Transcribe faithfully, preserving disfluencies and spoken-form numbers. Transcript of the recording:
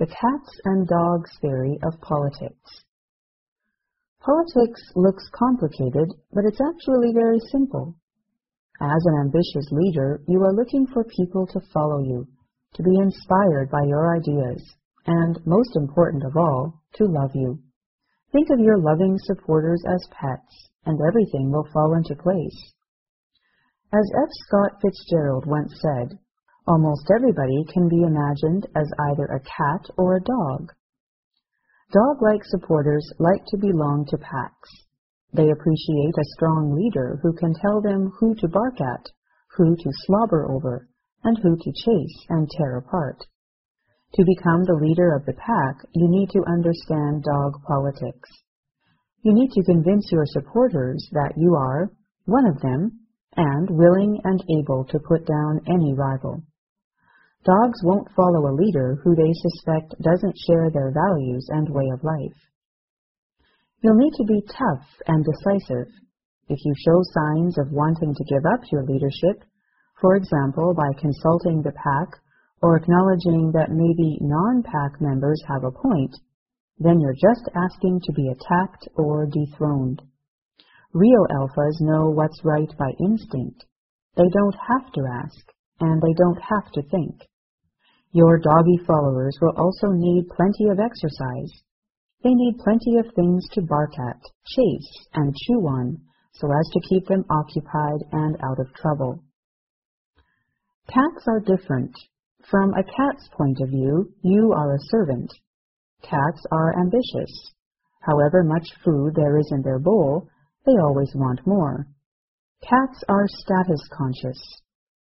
The Cats and Dogs Theory of Politics. Politics looks complicated, but it's actually very simple. As an ambitious leader, you are looking for people to follow you, to be inspired by your ideas, and, most important of all, to love you. Think of your loving supporters as pets, and everything will fall into place. As F. Scott Fitzgerald once said, almost everybody can be imagined as either a cat or a dog. Dog-like supporters like to belong to packs. They appreciate a strong leader who can tell them who to bark at, who to slobber over, and who to chase and tear apart. To become the leader of the pack, you need to understand dog politics. You need to convince your supporters that you are one of them and willing and able to put down any rival. Dogs won't follow a leader who they suspect doesn't share their values and way of life. You'll need to be tough and decisive. If you show signs of wanting to give up your leadership, for example by consulting the pack or acknowledging that maybe non-pack members have a point, then you're just asking to be attacked or dethroned. Real alphas know what's right by instinct. They don't have to ask, and they don't have to think. Your doggy followers will also need plenty of exercise. They need plenty of things to bark at, chase, and chew on, so as to keep them occupied and out of trouble. Cats are different. From a cat's point of view, you are a servant. Cats are ambitious. However much food there is in their bowl, they always want more. Cats are status conscious.